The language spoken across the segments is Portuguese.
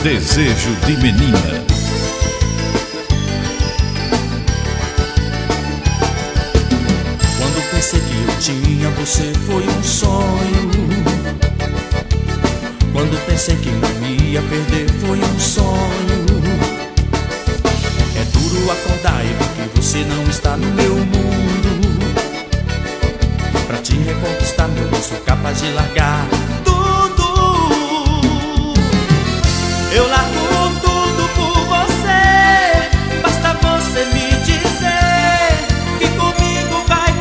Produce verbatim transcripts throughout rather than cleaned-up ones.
Desejo de menina. Quando pensei que eu tinha você foi um sonho. Quando pensei que não ia perder foi um sonho. É duro acordar e ver que você não está no meu mundo. Pra te reconquistar, meu amor, sou capaz de largar tudo. Eu largo tudo por você. Basta você me dizer que comigo vai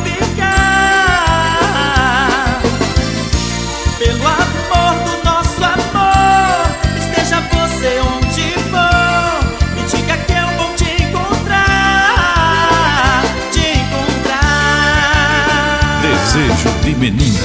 ficar. Pelo amor do nosso amor, esteja você onde for, me diga que eu vou te encontrar, te encontrar. Desejo de menina.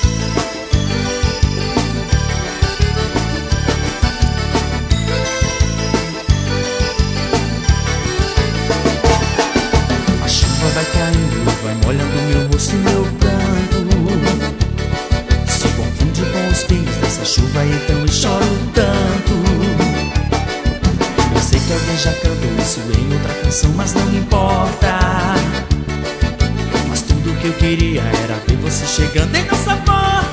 Vai caindo, vai molhando meu rosto e meu pranto. Se confunde com os pingos dessa chuva, então eu choro tanto. Eu sei que alguém já cantou isso em outra canção, mas não importa. Mas tudo que eu queria era ver você chegando em nossa porta.